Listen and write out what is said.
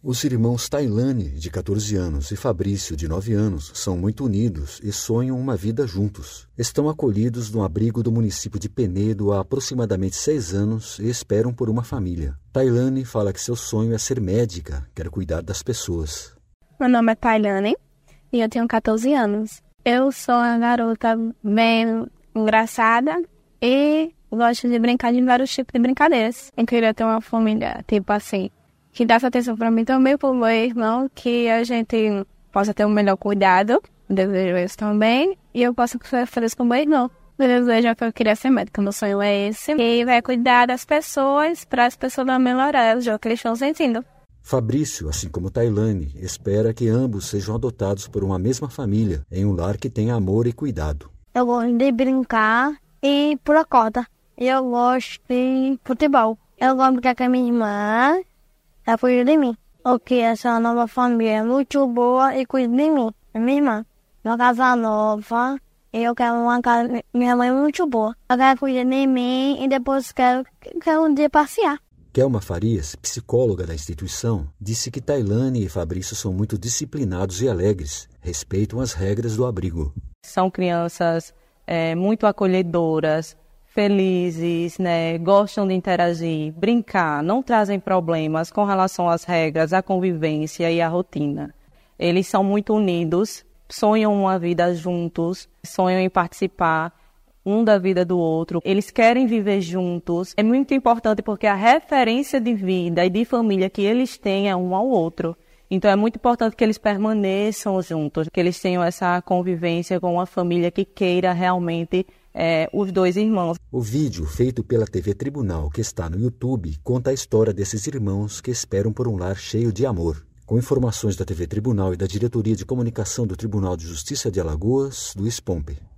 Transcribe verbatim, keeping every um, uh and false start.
Os irmãos Tailane, de quatorze anos, e Fabrício, de nove anos, são muito unidos e sonham uma vida juntos. Estão acolhidos no abrigo do município de Penedo há aproximadamente seis anos e esperam por uma família. Tailane fala que seu sonho é ser médica, quer cuidar das pessoas. Meu nome é Tailane e eu tenho quatorze anos. Eu sou uma garota bem engraçada e gosto de brincar de vários tipos de brincadeiras. Eu queria ter uma família, tipo assim, que desse atenção para mim também, para o meu irmão, que a gente possa ter um melhor cuidado, desejo isso também, e eu possa ser feliz com o meu irmão. Meu desejo é que eu queria ser médica, meu sonho é esse, e vai cuidar das pessoas, para as pessoas não melhorar, já que eles estão sentindo. Fabrício, assim como Tailane, espera que ambos sejam adotados por uma mesma família, em um lar que tenha amor e cuidado. Eu gosto de brincar e pular corda. Eu gosto de futebol. Eu gosto de brincar com a minha irmã. Ela cuida de mim. Porque essa nova família é muito boa e cuida de mim. É minha irmã. Uma casa nova. E eu quero uma casa... Minha mãe é muito boa. Eu quero cuidar de mim e depois quero, quero um dia passear. Kelma Farias, psicóloga da instituição, disse que Tailane e Fabrício são muito disciplinados e alegres. Respeitam as regras do abrigo. São crianças é, muito acolhedoras, felizes, né? Gostam de interagir, brincar, não trazem problemas com relação às regras, à convivência e à rotina. Eles são muito unidos, sonham uma vida juntos, sonham em participar um da vida do outro. Eles querem viver juntos. É muito importante porque a referência de vida e de família que eles têm é um ao outro. Então é muito importante que eles permaneçam juntos, que eles tenham essa convivência com uma família que queira realmente É, os dois irmãos. O vídeo feito pela T V Tribunal, que está no YouTube, conta a história desses irmãos que esperam por um lar cheio de amor. Com informações da T V Tribunal e da Diretoria de Comunicação do Tribunal de Justiça de Alagoas, Luiz Pompe.